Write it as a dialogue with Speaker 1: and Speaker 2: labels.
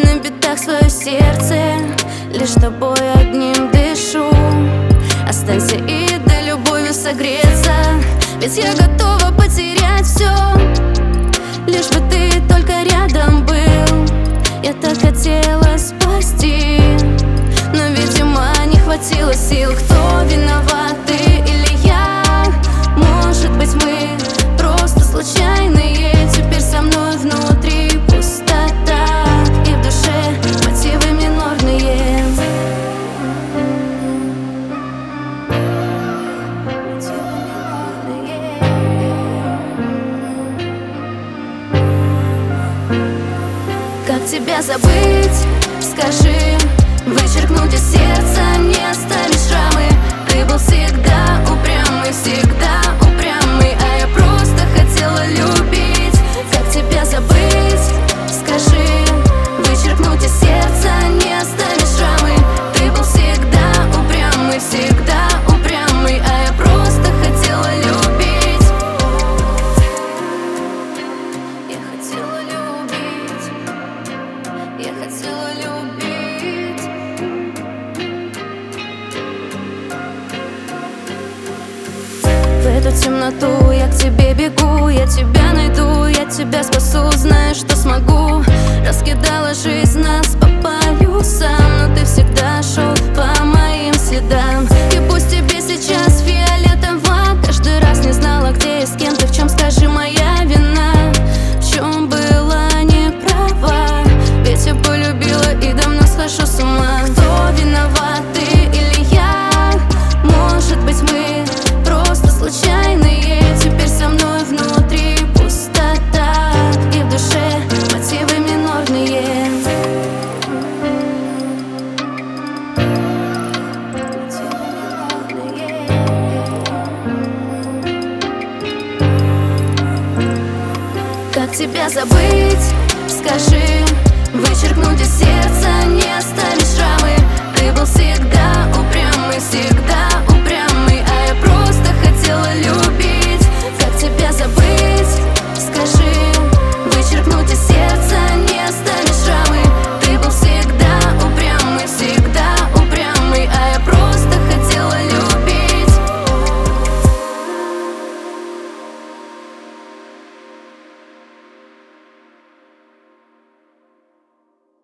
Speaker 1: на битах свое сердце, лишь тобой одним дышу. Останься и дай любовью согреться, ведь я готова потерять все, лишь бы ты только рядом был. Я так хотела спасти, но, видимо, не хватило сил. Кто виноват, ты или я? Может быть, мы просто случайные. Теперь со мной внутри пустота, и в душе мотивы минорные. Как тебя забыть, скажи, вычеркнуть из сердца, не оставить шрамы. Ты был всегда упрямый, а я просто хотела любить. Как тебя забыть, скажи, вычеркнуть из сердца, не оставить шрамы. Ты был всегда упрямый, а я просто хотела любить. Я хотела любить, я хотела любить. В эту темноту я к тебе бегу, я тебя найду, я тебя спасу, знаю, что смогу. Раскидала жизнь нас по полюсам, но ты всегда шел по моим следам. И пусть тебе сейчас фиолетово, каждый раз не знала, где и с кем ты, в чем, скажи, моя вина. В чем была неправа, ведь я полюбила и давно схожу с ума. Кто виноват, ты или я? Может быть, мы просто случайные. Теперь со мной внутри пустота, и в душе мотивы минорные. Как тебя забыть, скажи,